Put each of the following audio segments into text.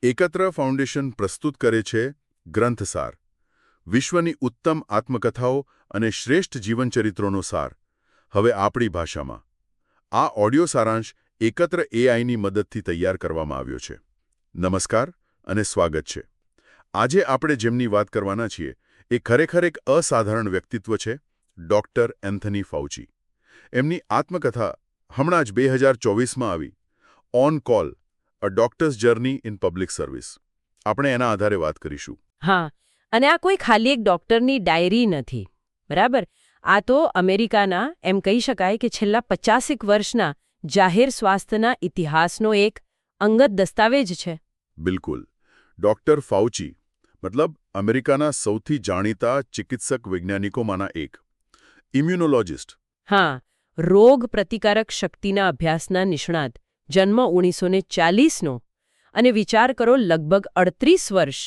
એકત્ર ફાઉન્ડેશન પ્રસ્તુત કરે છે ગ્રંથસાર, વિશ્વની ઉત્તમ આત્મકથાઓ અને શ્રેષ્ઠ જીવનચરિત્રોનો સાર, હવે આપણી ભાષામાં. આ ઓડિયો સારાંશ એકત્ર એઆઈની મદદથી તૈયાર કરવામાં આવ્યો છે. નમસ્કાર અને સ્વાગત છે. આજે આપણે જેમની વાત કરવાના છીએ એ ખરેખર એક અસાધારણ વ્યક્તિત્વ છે, ડૉક્ટર એન્થની ફાઉચી. એમની આત્મકથા હમણાં જ 2024માં આવી, on call, a doctor's journey in public service. આપણે એના આધારે વાત કરીશું. હા, અને આ કોઈ ખાલી એક ડોક્ટરની ડાયરી નથી, બરાબર? આ તો અમેરિકાના એમ કહી શકાય કે છેલ્લા 50 વર્ષના જાહેર સ્વાસ્થ્યના ઇતિહાસનો એક અંગત દસ્તાવેજ છે. બિલકુલ. ડૉક્ટર ફાઉચી મતલબ અમેરિકાના સૌથી જાણીતા ચિકિત્સક વૈજ્ઞાનિકોમાંના એક, ઇમ્યુનોલોજિસ્ટ. હા, રોગ પ્રતિકારક શક્તિના અભ્યાસના નિષ્ણાત, જન્મ 1940નો, અને વિચાર કરો લગભગ 38 વર્ષ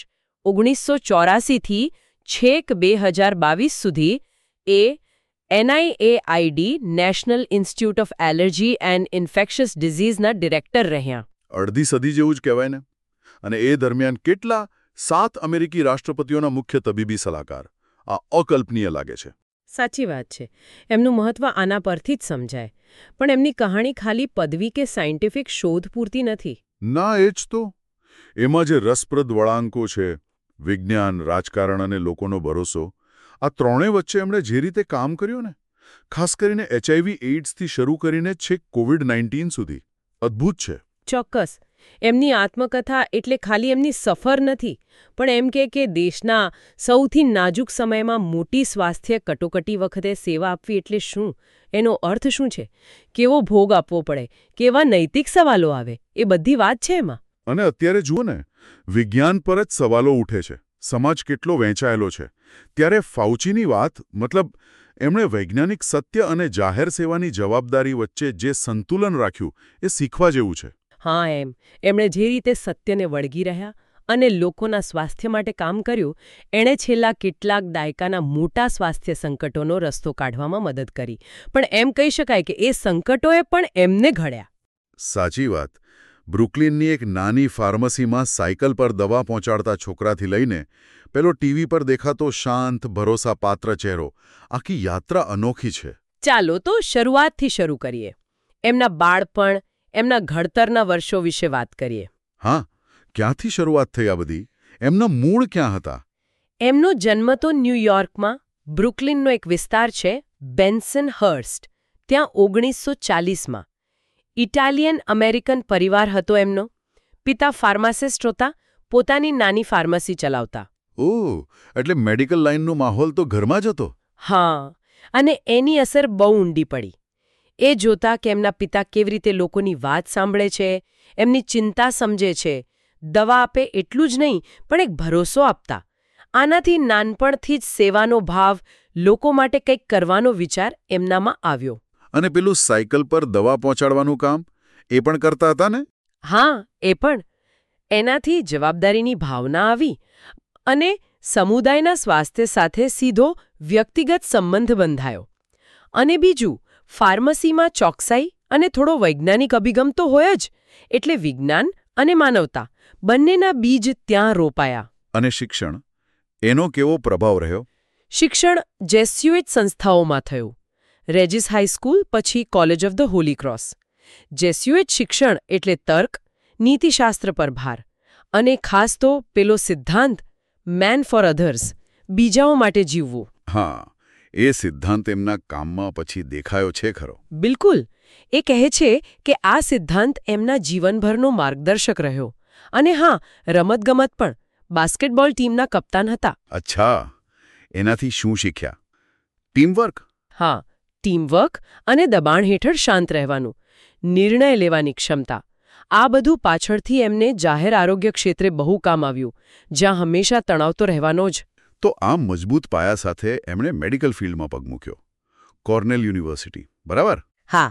1984થી છેક 2022 સુધી એ NIAID national institute of allergy and infectious ડિઝીઝના ડિરેક્ટર રહ્યા. અડધી સદી જેવું જ કહેવાય ને. અને એ દરમિયાન કેટલા 7 અમેરિકી રાષ્ટ્રપતિઓના મુખ્ય તબીબી સલાહકાર. આ અકલ્પનીય લાગે છે. સાચી વાત છે. એમનું મહત્વ આના પરથી જ સમજાય. પણ એમની કહાણી ખાલી પદવી કે સાયન્ટિફિક શોધ પૂરતી નથી. ના, એ જ તો. એમાં જે રસપ્રદ વળાંકો છે, વિજ્ઞાન, રાજકારણ અને લોકોનો ભરોસો, આ ત્રણેય વચ્ચે એમણે જે રીતે કામ કર્યું ને, ખાસ કરીને HIV એઇડ્સથી શરૂ કરીને છેક COVID-19 સુધી, અદ્ભુત છે. ચોક્કસ. એમની આત્મકથા એટલે ખાલી એમની સફર નથી, પણ એમ કે દેશના સૌથી નાજુક સમયમાં મોટી સ્વાસ્થ્ય કટોકટી વખતે સેવા આપવી એટલે શું, એનો અર્થ શું છે, કેવો ભોગ આપવો પડે, કેવા નૈતિક સવાલો આવે, એ બધી વાત છે એમાં. અને અત્યારે જુઓ ને, વિજ્ઞાન પર જ સવાલો ઉઠે છે, સમાજ કેટલો વહેંચાયેલો છે, ત્યારે ફાઉચીની વાત, મતલબ એમણે વૈજ્ઞાનિક સત્ય અને જાહેર સેવાની જવાબદારી વચ્ચે જે સંતુલન રાખ્યું એ શીખવા જેવું છે. હા, એમણે જે રીતે સત્યને વળગી રહ્યા અને લોકોના સ્વાસ્થ્ય માટે કામ કર્યું, એણે છેલ્લા કેટલાક દાયકાના મોટા સ્વાસ્થ્ય સંકટોનો રસ્તો કાઢવામાં મદદ કરી. પણ એમ કહી શકાય કે એ સંકટોએ પણ એમને ઘડ્યા. સાચી વાત. બ્રુકલિનની એક નાની ફાર્મસીમાં સાયકલ પર દવા પહોંચાડતા છોકરાથી લઈને પેલો ટીવી પર દેખાતો શાંત, ભરોસાપાત્ર ચહેરો, આખી યાત્રા અનોખી છે. ચાલો તો શરૂઆતથી શરૂ કરીએ. એમના બાળપણ, એમના ઘડતરના વર્ષો વિશે વાત કરીએ. હા, ક્યાંથી શરૂઆત થઈ આ બધી? એમના મૂળ ક્યાં હતા? એમનો જન્મ તો ન્યૂયોર્કમાં, બ્રુકલિનનો એક વિસ્તાર છે બેન્સનહર્સ્ટ, ત્યાં 1940માં. ઇટાલિયન અમેરિકન પરિવાર હતો એમનો. પિતા ફાર્માસિસ્ટ હતા, પોતાની નાની ફાર્મસી ચલાવતા. ઓહ, એટલે મેડિકલ લાઇનનો માહોલ તો ઘરમાં જ હતો. હા, અને એની અસર બહુ ઊંડી પડી. એ જોતા કે એમના પિતા કેવી રીતે લોકોની વાત સાંભળે છે, એમની ચિંતા સમજે છે, દવા આપે એટલું જ નહીં પણ એક ભરોસો આપતા. આનાથી નાનપણથી જ સેવાનો ભાવ, લોકો માટે કંઈક કરવાનો વિચાર એમનામાં આવ્યો. અને પેલું સાયકલ પર દવા પહોંચાડવાનું કામ એ પણ કરતા હતા ને? હા, એ પણ. એનાથી જવાબદારીની ભાવના આવી અને સમુદાયના સ્વાસ્થ્ય સાથે સીધો વ્યક્તિગત સંબંધ બંધાયો. અને બીજું, ફાર્મસીમાં ચોકસાઈ અને થોડો વૈજ્ઞાનિક અભિગમ તો હોય જ, એટલે વિજ્ઞાન અને માનવતા બંનેના બીજ ત્યાં રોપાયા. અને શિક્ષણ, એનો કેવો પ્રભાવ રહ્યો? શિક્ષણ જેસ્યુઇટ સંસ્થાઓમાં થયું. રેજિસ હાઈસ્કૂલ, પછી college of the holy cross. Jesuit શિક્ષણ એટલે તર્ક, નીતિશાસ્ત્ર પર ભાર, અને ખાસ તો પેલો સિદ્ધાંત મેન ફોર અધર્સ, બીજાઓ માટે જીવવું. હા, એ સિદ્ધાંત એમના કામમાં પછી દેખાયો છે ખરો? બિલકુલ. એ કહે છે કે આ સિદ્ધાંત એમના જીવનભરનો માર્ગદર્શક રહ્યો. અને હા, રમતગમત પણ. બાસ્કેટબોલ ટીમના કપ્તાન હતા. અચ્છા, એનાથી શું શીખ્યા? ટીમવર્ક? હા, ટીમવર્ક અને દબાણ હેઠળ શાંત રહેવાનું, નિર્ણય લેવાની ક્ષમતા. આ બધું પાછળથી એમને જાહેર આરોગ્ય ક્ષેત્રે બહુ કામ આવ્યું, જ્યાં હંમેશા તણાવ તો રહેવાનો જ. તો આ મજબૂત પાયા સાથે એમણે મેડિકલ ફિલ્ડમાં પગ મૂક્યો. કોર્નેલ યુનિવર્સિટી, બરાબર? હા,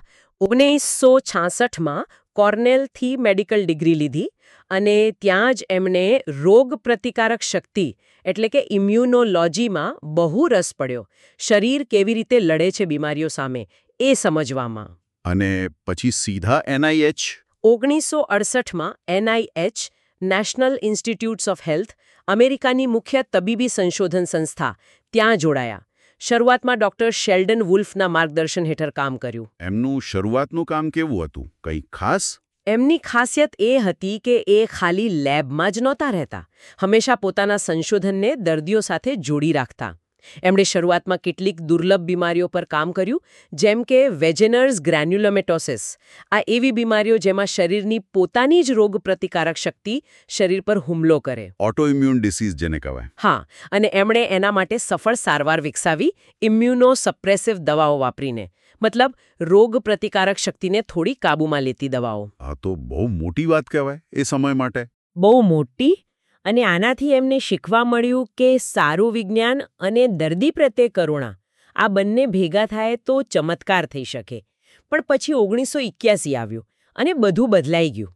1966માં કોર્નેલથી મેડિકલ ડિગ્રી લીધી અને ત્યાં જ એમણે રોગ પ્રતિકારક શક્તિ એટલે કે ઇમ્યુનોલોજીમાં બહુ રસ પડ્યો. શરીર કેવી રીતે લડે છે બીમારીઓ સામે એ સમજવામાં. અને પછી સીધા NIH? 1968માં NIH national institutes of health, અમેરિકાની મુખ્ય તબીબી સંશોધન સંસ્થા, ત્યાં જોડાયા. શરૂઆતમાં ડોક્ટર શેલ્ડન વુલ્ફના માર્ગદર્શન હેઠળ કામ કર્યું. એમનું શરૂઆતનું કામ કેવું હતું? કંઈ ખાસ? એમની ખાસિયત એ હતી કે એ ખાલી લેબમાં જ નહોતા રહેતા. હંમેશા પોતાના સંશોધનને દર્દીઓ સાથે જોડી રાખતા. એમણે શરૂઆતમાં કેટલીક દુર્લભ બીમારીઓ પર કામ કર્યું, જેમ કે વેજેનર્સ ગ્રેન્યુલોમેટોસિસ. આ એવી બીમારીઓ જેમાં શરીરની પોતાની જ રોગપ્રતિકારક શક્તિ શરીર પર હુમલો કરે. ઓટોઇમ્યુન ડિસીઝ જેને કહેવાય. હા, અને એમણે એના માટે સફળ સારવાર વિકસાવી, ઇમ્યુનોસપ્રેસિવ દવાઓ વાપરીને. મતલબ રોગપ્રતિકારક શક્તિને થોડી કાબૂમાં લેતી દવાઓ. આ તો બહુ મોટી વાત કહેવાય એ સમય માટે. બહુ મોટી. અને આનાથી એમને શીખવા મળ્યું કે સારું વિજ્ઞાન અને દર્દી પ્રત્યે કરુણા, આ બંને ભેગા થાય તો ચમત્કાર થઈ શકે. પણ પછી 1981 આવ્યું અને બધું બદલાઈ ગયું.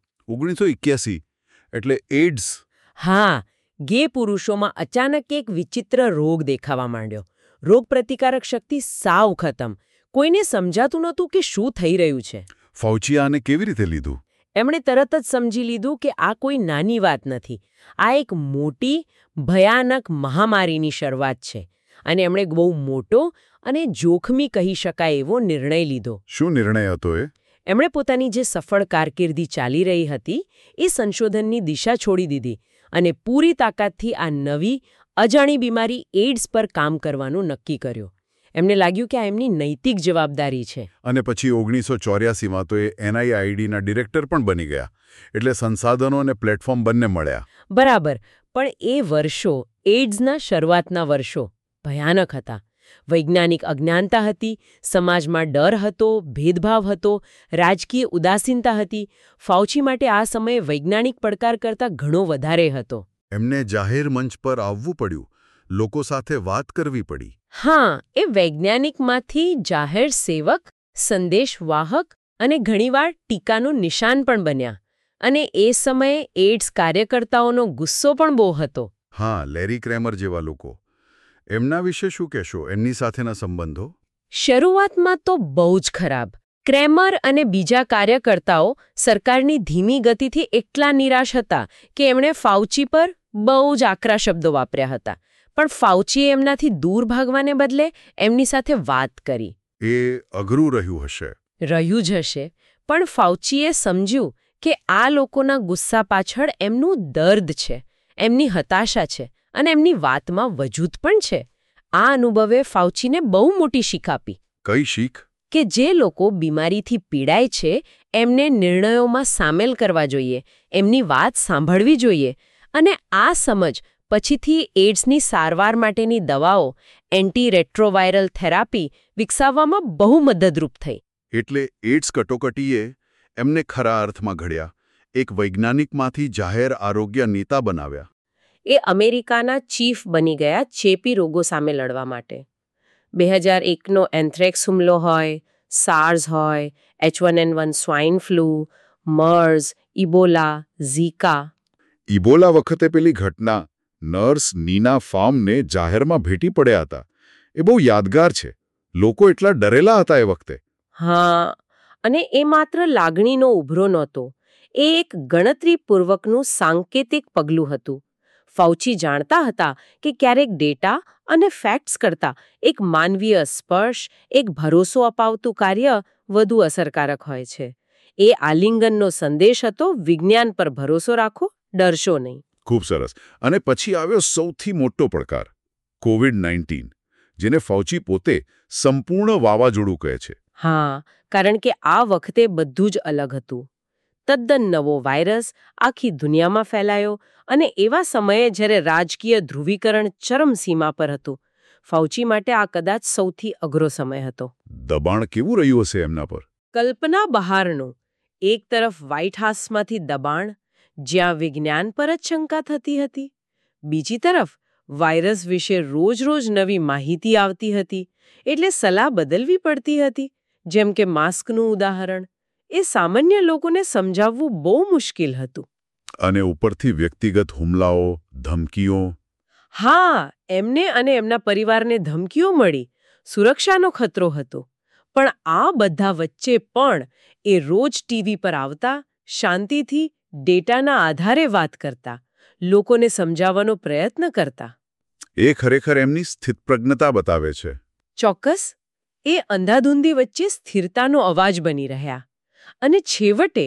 1981 એટલે એઇડ્સ? હા, ગે પુરુષોમાં અચાનક એક વિચિત્ર રોગ દેખાવા માંડ્યો. રોગપ્રતિકારક શક્તિ સાવ ખતમ. કોઈને સમજાતું નહોતું કે શું થઈ રહ્યું છે. ફાઉચીએ આને કેવી રીતે લીધું? એમણે તરત જ સમજી લીધું કે આ કોઈ નાની વાત નથી. આ એક મોટી, ભયાનક મહામારીની શરૂઆત છે. અને એમણે બહુ મોટો અને જોખમી કહી શકાય એવો નિર્ણય લીધો. શું નિર્ણય હતો એ? એમણે પોતાની જે સફળ કારકિર્દી ચાલી રહી હતી એ સંશોધનની દિશા છોડી દીધી અને પૂરી તાકાતથી આ નવી, અજાણી બીમારી એઇડ્સ પર કામ કરવાનું નક્કી કર્યું. એમને લાગ્યું કે આ એમની નૈતિક જવાબદારી છે. અને પછી 1984માં તો એ NIAIDના ડિરેક્ટર પણ બની ગયા. એટલે સંસાધનો અને પ્લેટફોર્મ બંને મળ્યા. બરાબર. પણ એ વર્ષો, એઇડ્સના શરૂઆતના વર્ષો, ભયાનક હતા. વૈજ્ઞાનિક અજ્ઞાનતા હતી, સમાજમાં ડર હતો, ભેદભાવ હતો, રાજકીય ઉદાસીનતા હતી. ફાઉચી માટે આ સમયે વૈજ્ઞાનિક પડકાર કરતાં ઘણો વધારે હતો. એમને જાહેર મંચ પર આવવું પડ્યું, લોકો સાથે વાત કરવી પડી. હા, એ વૈજ્ઞાનિકમાંથી જાહેર સેવક, સંદેશવાહક અને ઘણીવાર ટીકાનું નિશાન પણ બન્યા. અને એ સમયે એઇડ્સ કાર્યકર્તાઓનો ગુસ્સો પણ બહુ હતો. હા, લેરી ક્રેમર જેવા લોકો. એમના વિશે શું કહેશો? એમની સાથેના સંબંધો? શરૂઆતમાં તો બહુ જ ખરાબ. ક્રેમર અને બીજા કાર્યકર્તાઓ સરકારની ધીમી ગતિથી એટલા નિરાશ હતા કે એમણે ફાઉચી પર બહુ જ આકરા શબ્દો વાપર્યા હતા. પણ ફાઉચીએ એમનાથી દૂર ભાગવાને બદલે એમની સાથે વાત કરી. એ અઘરું રહ્યું હશે. રહ્યું જ હશે. પણ ફાઉચીએ સમજ્યું કે આ લોકોના ગુસ્સા પાછળ એમનું દર્દ છે, એમની હતાશા છે અને એમની વાતમાં વજૂદ પણ છે. આ અનુભવે ફાઉચીને બહુ મોટી શીખ આપી. કઈ શીખ? કે જે લોકો બીમારીથી પીડાય છે એમને નિર્ણયોમાં સામેલ કરવા જોઈએ, એમની વાત સાંભળવી જોઈએ. અને આ સમજ પછીથી એઇડ્સની સારવાર માટેની દવાઓ, એન્ટી રેટ્રોવાયરલ થેરાપી વિકસાવવામાં બહુ મદદરૂપ થઈ. એટલે એઇડ્સ કટોકટીએ એમને ખરા અર્થમાં ઘડ્યા, એક વૈજ્ઞાનિકમાંથી જાહેર આરોગ્ય નેતા બનાવ્યા. એ અમેરિકાના ચીફ બની ગયા ચેપી રોગો સામે લડવા માટે. 2001નો એન્થ્રેક્સ હુમલો હોય, સાર્સ હોય, H1N1 swine flu, MERS, Ebola, Zika. Ebola વખતે પેલી ઘટના, નર્સ નીના ફાર્મને જાહેરમાં ભેટી પડ્યા હતા, એ બહુ યાદગાર છે. લોકો એટલા ડરેલા હતા એ વખતે. હા, અને એ માત્ર લાગણીનો ઉભરો નહોતો. એ એક ગણતરીપૂર્વકનું સાંકેતિક પગલું હતું. ફાઉચી જાણતા હતા કે ક્યારેક ડેટા અને ફેક્ટ્સ કરતાં એક માનવીય સ્પર્શ, એક ભરોસો અપાવતું કાર્ય વધુ અસરકારક હોય છે. એ આલિંગનનો સંદેશ હતો, વિજ્ઞાન પર ભરોસો રાખો, ડરશો નહીં. ખૂબ સરસ. અને પછી આવ્યો સૌથી મોટો પડકાર, COVID-19, જેને ફાઉચી પોતે સંપૂર્ણ વાવાઝોડું કહે છે. હા, કારણ કે આ વખતે બધું જ અલગ હતું. તદ્દન નવો વાયરસ આખી દુનિયામાં ફેલાયો અને એવા સમયે જ્યારે રાજકીય ધ્રુવીકરણ ચરમસીમા પર હતું. ફાઉચી માટે આ કદાચ સૌથી અઘરો સમય હતો. દબાણ કેવું રહ્યું હશે એમના પર? કલ્પના બહારનું. એક તરફ વ્હાઇટ હાઉસમાંથી દબાણ, જ્યાં વિજ્ઞાન પર જ શંકા થતી હતી. બીજી તરફ વાયરસ વિશે રોજ-રોજ નવી માહિતી આવતી હતી, એટલે સલાહ બદલવી પડતી હતી. જેમ કે માસ્કનું ઉદાહરણ. એ સામાન્ય લોકોને સમજાવવું બહુ મુશ્કેલ હતું. અને ઉપરથી વ્યક્તિગત હુમલાઓ, ધમકીઓ. હા, એમને અને એમના પરિવારને ધમકીઓ મળી, સુરક્ષાનો ખતરો હતો. પણ આ બધા વચ્ચે પણ એ રોજ ટીવી પર આવતા, શાંતિથી ડેટાના આધારે વાત કરતા, લોકોને સમજાવવાનો પ્રયત્ન કરતા. એ ખરેખર એમની સ્થિતપ્રજ્ઞતા બતાવે છે. ચોક્કસ, એ અંધાધૂંધી વચ્ચે સ્થિરતાનો અવાજ બની રહ્યા. અને છેવટે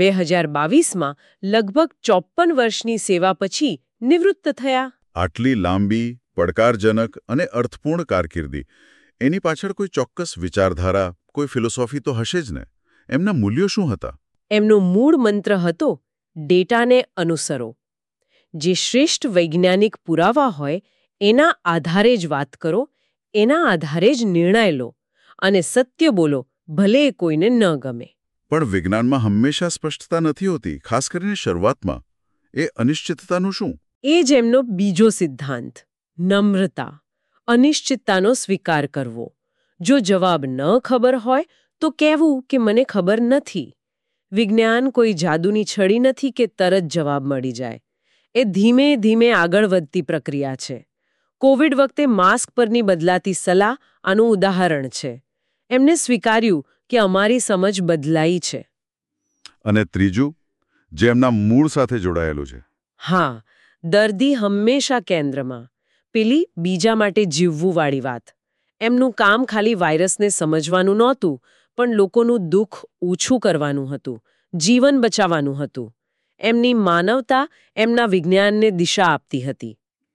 2022માં લગભગ 54 વર્ષની સેવા પછી નિવૃત્ત થયા. આટલી લાંબી, પડકારજનક અને અર્થપૂર્ણ કારકિર્દી, એની પાછળ કોઈ ચોક્કસ વિચારધારા, કોઈ ફિલોસોફી તો હશે જ ને? એમના મૂલ્યો શું હતા? એમનો મૂળ મંત્ર હતો, ડેટાને અનુસરો. જે શ્રેષ્ઠ વૈજ્ઞાનિક પુરાવા હોય એના આધારે જ વાત કરો, એના આધારે જ નિર્ણય લો, અને સત્ય બોલો, ભલે એ કોઈને ન ગમે. પણ વિજ્ઞાનમાં હંમેશા સ્પષ્ટતા નથી હોતી, ખાસ કરીને શરૂઆતમાં. એ અનિશ્ચિતતાનું શું? એ જ એમનો બીજો સિદ્ધાંત, નમ્રતા. અનિશ્ચિતતાનો સ્વીકાર કરવો. જો જવાબ ન ખબર હોય તો કહેવું કે મને ખબર નથી. વિજ્ઞાન કોઈ જાદુની છડી નથી કે તરત જવાબ મળી જાય. એ ધીમે ધીમે આગળ વધતી પ્રક્રિયા છે. કોવિડ વખતે માસ્ક પરની બદલાતી સલાહ આનું ઉદાહરણ છે. એમને સ્વીકાર્યું કે અમારી સમજ બદલાઈ છે. અને ત્રીજું, જે એમના મૂળ સાથે જોડાયેલું છે. હા, દર્દી હંમેશા કેન્દ્રમાં. પેલી બીજા માટે જીવવુંવાળી વાત. એમનું કામ ખાલી વાયરસને સમજવાનું નહોતું, પણ લોકોનું દુઃખ ઓછું કરવાનું હતું, જીવન બચાવવાનું હતું. એમની માનવતા એમના વિજ્ઞાનને દિશા આપતી હતી.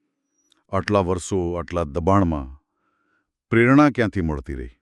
આટલા વર્ષો, આટલા દબાણમાં પ્રેરણા ક્યાંથી મળતી રહી?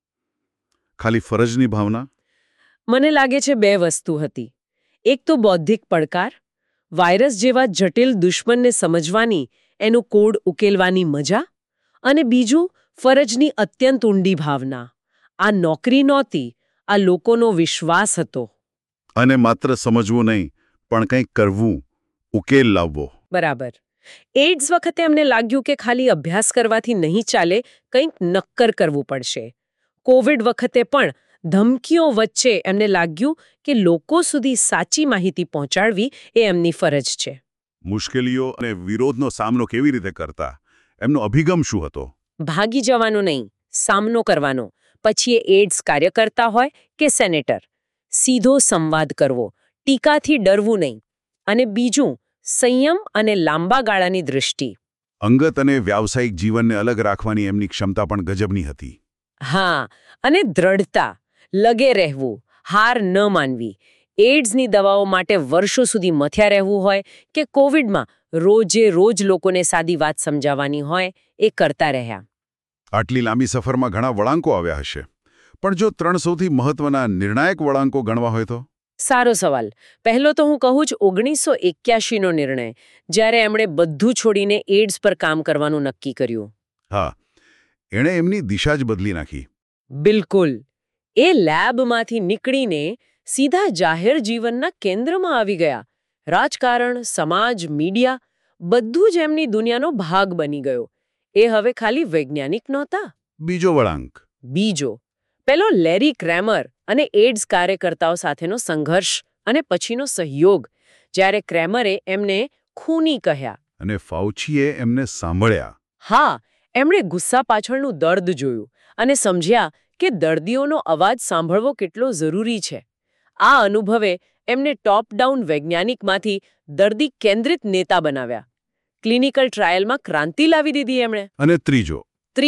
ખાલી ફરજની ભાવના? મને લાગે છે 2 વસ્તુ હતી. એક તો બૌદ્ધિક પડકાર, વાયરસ જેવા જટિલ દુશ્મનને સમજવાની, એનું કોડ ઉકેલવાની મજા. અને બીજું, ફરજની અત્યંત ઊંડી ભાવના. આ નોકરી નહોતી, આ લોકોનો વિશ્વાસ હતો. અને માત્ર સમજવું નહીં, પણ કંઈક કરવું, ઉકેલ લાવવો. બરાબર. એઇડ્સ વખતે એમને લાગ્યું કે ખાલી અભ્યાસ કરવાથી નહીં ચાલે, કંઈક નક્કર કરવું પડશે. કોવિડ વખતે પણ ધમકીઓ વચ્ચે એમને લાગ્યું કે લોકો સુધી સાચી માહિતી પહોંચાડવી એ એમની ફરજ છે. મુશ્કેલીઓ અને વિરોધનો સામનો કેવી રીતે કરતા? એમનો અભિગમ શું હતો? ભાગી જવાનો નહીં, સામનો કરવાનો. પછી એ એઇડ્સ કાર્યકર્તા હોય કે સેનેટર. સીધો સંવાદ કરવો, ટીકાથી ડરવું નહીં. અને બીજું, સંયમ અને લાંબા ગાળાની દૃષ્ટિ. અંગત અને વ્યાવસાયિક જીવનને અલગ રાખવાની એમની ક્ષમતા પણ ગજબની હતી. હા, અને દ્રઢતા. લગે રહેવું, હાર ન માનવી. એઇડ્સની દવાઓ માટે વર્ષો સુધી મથ્યા રહેવું હોય કે કોવિડમાં રોજે રોજ લોકોને સાદી વાત સમજાવવાની હોય, એ કરતા રહ્યા. આટલી લાંબી સફરમાં ઘણા વળાંકો આવ્યા હશે, પણ જો 3 સૌથી મહત્વના નિર્ણાયક વળાંકો ગણવા હોય તો? સારો સવાલ. પહેલો તો હું કહું છું 1981નો નિર્ણય, જ્યારે એમણે બધું છોડીને એઇડ્સ પર કામ કરવાનું નક્કી કર્યું. હા, એણે એમની દિશા જ બદલી નાખી. બિલકુલ. એ લેબમાંથી નીકળીને સીધા જાહેર જીવનના કેન્દ્રમાં આવી ગયા. રાજકારણ, સમાજ, મીડિયા, બધું જ એમની દુનિયાનો ભાગ બની ગયો. એ હવે ખાલી વૈજ્ઞાનિક નહોતા. બીજો વળાંક. બીજો, પેલો લેરી ક્રેમર અને એઇડ્સ કાર્યકર્તાઓ સાથેનો સંઘર્ષ અને પછીનો સહયોગ, જ્યારે ક્રેમરે એમને ખૂની કહ્યા અને ફાઉચીએ એમને સાંભળ્યા. હા, એમણે ગુસ્સા પાછળનું દર્દ જોયું અને સમજ્યા કે દર્દીઓનો અવાજ સાંભળવો કેટલો જરૂરી છે. આ અનુભવે એમને ટોપ ડાઉન વૈજ્ઞાનિકમાંથી દર્દી કેન્દ્રિત નેતા બનાવ્યા. ક્લિનિકલ ટ્રાયલમાં ક્રાંતિ લાવી દીધી એમણે. અને ત્રીજો,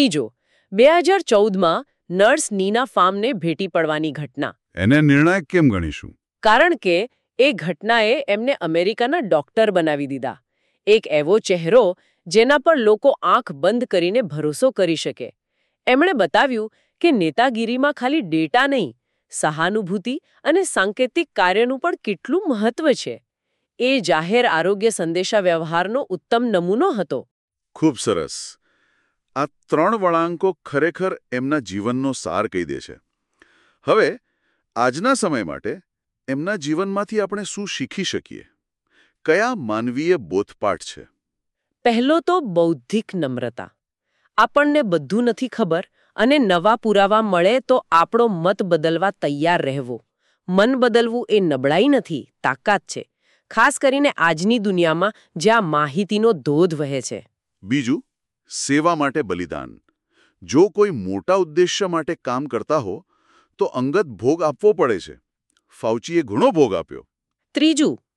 2014માં નર્સ નીના ફાર્મને ભેટી પડવાની ઘટના. એને નિર્ણાયક કેમ ગણીશું? કારણ કે એ ઘટનાએ એમને અમેરિકાના ડોક્ટર બનાવી દીધા. એક એવો ચહેરો જેના પર લોકો આંખ બંધ કરીને ભરોસો કરી શકે. એમણે બતાવ્યું કે નેતાગીરીમાં ખાલી ડેટા નહીં, સહાનુભૂતિ અને સાંકેતિક કાર્યનું પણ કેટલું મહત્વ છે. એ જાહેર આરોગ્ય સંદેશાવ્યવહારનો ઉત્તમ નમૂનો હતો. ખૂબ સરસ. આ 3 વળાંકો ખરેખર એમના જીવનનો સાર કહી દે છે. હવે આજના સમય માટે એમના જીવનમાંથી આપણે શું શીખી શકીએ? કયા માનવીય બોધપાઠ છે? પહેલો તો બૌદ્ધિક નમ્રતા. આપણને બધું નથી ખબર અને નવા પુરાવા મળે તો આપણો મત બદલવા તૈયાર રહેવો. મન બદલવું એ નબળાઈ નથી, તાકાત છે. ખાસ કરીને આજની દુનિયામાં જ્યાં માહિતીનો ધોધ વહે છે. બીજું, સેવા માટે બલિદાન. જો કોઈ મોટા ઉદ્દેશ્ય માટે કામ કરતા હો તો અંગત ભોગ આપવો પડે છે. ફાઉચીએ ઘણો ભોગ આપ્યો. ત્રીજું,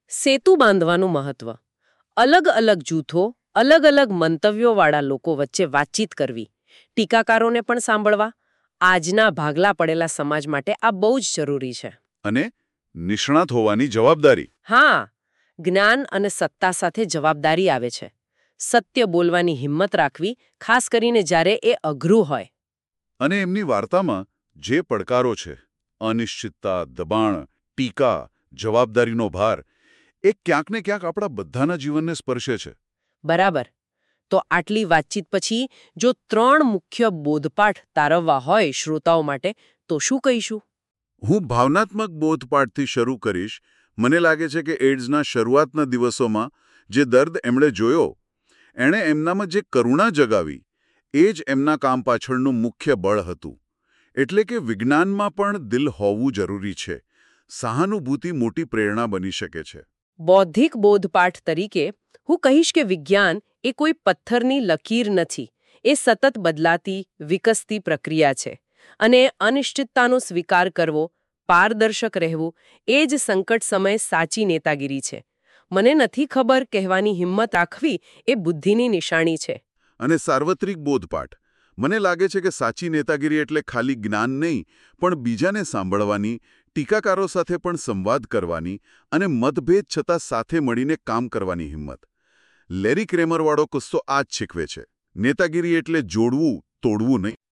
સેતુ બાંધવાનું મહત્વ. અલગ અલગ જૂથો, અલગ અલગ મંતવ્યોવાળા લોકો વચ્ચે વાતચીત કરવી, ટીકાકારોને પણ સાંભળવા, આજના ભાગલા પડેલા સમાજ માટે આ બહુ જ જરૂરી છે. અને નિષ્ણાત હોવાની જવાબદારી. હા, જ્ઞાન અને સત્તા સાથે જવાબદારી આવે છે. સત્ય બોલવાની હિંમત રાખવી, ખાસ કરીને જ્યારે એ અઘરું હોય. અને એમની વાર્તામાં જે પડકારો છે, અનિશ્ચિતતા, દબાણ, ટીકા, જવાબદારીનો ભાર, એ ક્યાંક ને ક્યાંક આપણા બધાના જીવનને સ્પર્શે છે. બરાબર. તો આટલી વાતચીત પછી જો 3 મુખ્ય બોધપાઠ તારવવા હોય શ્રોતાઓ માટે, તો શું કહીશું? હું ભાવનાત્મક બોધપાઠથી શરૂ કરીશ. મને લાગે છે કે એઇડ્સના શરૂઆતના દિવસોમાં જે દર્દ એમણે જોયો, એણે એમનામાં જે કરુણા જગાવી, એ જ એમના કામ પાછળનું મુખ્ય બળ હતું. એટલે કે વિજ્ઞાનમાં પણ દિલ હોવું જરૂરી છે. સહાનુભૂતિ મોટી પ્રેરણા બની શકે છે. બૌદ્ધિક બોધપાઠ તરીકે હું કહીશ કે વિજ્ઞાન એ કોઈ પથ્થરની લકીર નથી. એ સતત બદલાતી, વિકસતી પ્રક્રિયા છે. અને અનિશ્ચિતતાનો સ્વીકાર કરવો, પારદર્શક રહેવું, એ જ સંકટ સમયે સાચી નેતાગીરી છે. મને નથી ખબર કહેવાની હિંમત રાખવી એ બુદ્ધિની નિશાની છે. અને સાર્વત્રિક બોધપાઠ. મને લાગે છે કે સાચી નેતાગીરી એટલે ખાલી જ્ઞાન નહીં, પણ બીજાને સાંભળવાની, ટીકાકારો સાથે પણ સંવાદ કરવાની અને મતભેદ છતાં સાથે મળીને કામ કરવાની હિંમત. લેરી ક્રેમરવાળો કિસ્સો આ જ શીખવે છે. નેતાગીરી એટલે જોડવું, તોડવું નહીં.